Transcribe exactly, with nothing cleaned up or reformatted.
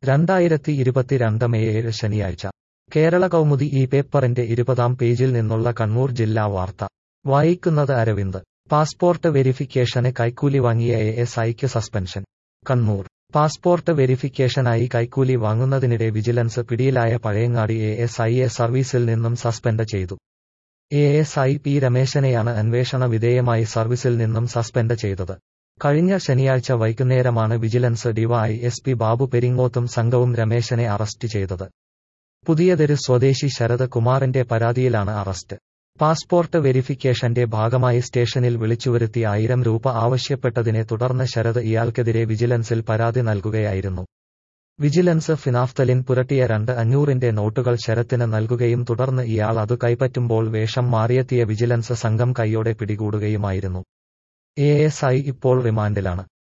രണ്ടായിരത്തി ഇരുപത്തിരണ്ട് മെയ് ഏഴ് ശനിയാഴ്ച കേരള കൗമുദി ഈ പേപ്പറിന്റെ ഇരുപതാം പേജിൽ നിന്നുള്ള കണ്ണൂർ ജില്ലാ വാർത്ത വായിക്കുന്നത് അരവിന്ദ്. പാസ്പോർട്ട് വെരിഫിക്കേഷന് കൈക്കൂലി വാങ്ങിയ എ എസ് ഐക്ക് സസ്പെൻഷൻ. കണ്ണൂർ. പാസ്പോർട്ട് വെരിഫിക്കേഷനായി കൈക്കൂലി വാങ്ങുന്നതിനിടെ വിജിലൻസ് പിടിയിലായ പഴയങ്ങാടി എ എസ് ഐയെ സർവീസിൽ നിന്നും സസ്പെൻഡ് ചെയ്തു. എ എസ് ഐ പി രമേശനെയാണ് അന്വേഷണ വിധേയമായി സർവീസിൽ നിന്നും സസ്പെൻഡ് ചെയ്തത്. കഴിഞ്ഞ ശനിയാഴ്ച വൈകുന്നേരമാണ് vigilance Dy S P Babu പെരിങ്ങോത്തും സംഘവും രമേശനെ അറസ്റ്റ് ചെയ്തത്. പുതിയതെരു സ്വദേശി ശരത് കുമാറിന്റെ പരാതിയിലാണ് അറസ്റ്റ്. പാസ്പോർട്ട് വെരിഫിക്കേഷന്റെ ഭാഗമായി സ്റ്റേഷനിൽ വിളിച്ചുവരുത്തി ആയിരം രൂപ ആവശ്യപ്പെട്ടതിനെ തുടർന്ന് ശരത് ഇയാൾക്കെതിരെ വിജിലൻസിൽ പരാതി നൽകുകയായിരുന്നു. വിജിലൻസ് ഫിനാഫ്തലിൻ പുരട്ടിയ രണ്ട് അഞ്ഞൂറിന്റെ നോട്ടുകൾ ശരത്തിന് നൽകുകയും തുടർന്ന് ഇയാൾ അതു കൈപ്പറ്റുമ്പോൾ വേഷം മാറിയെത്തിയ വിജിലൻസ് സംഘം കൈയോടെ പിടികൂടുകയുമായിരുന്നു. എ എസ് ഐ ഇപ്പോൾ റിമാൻഡിലാണ്.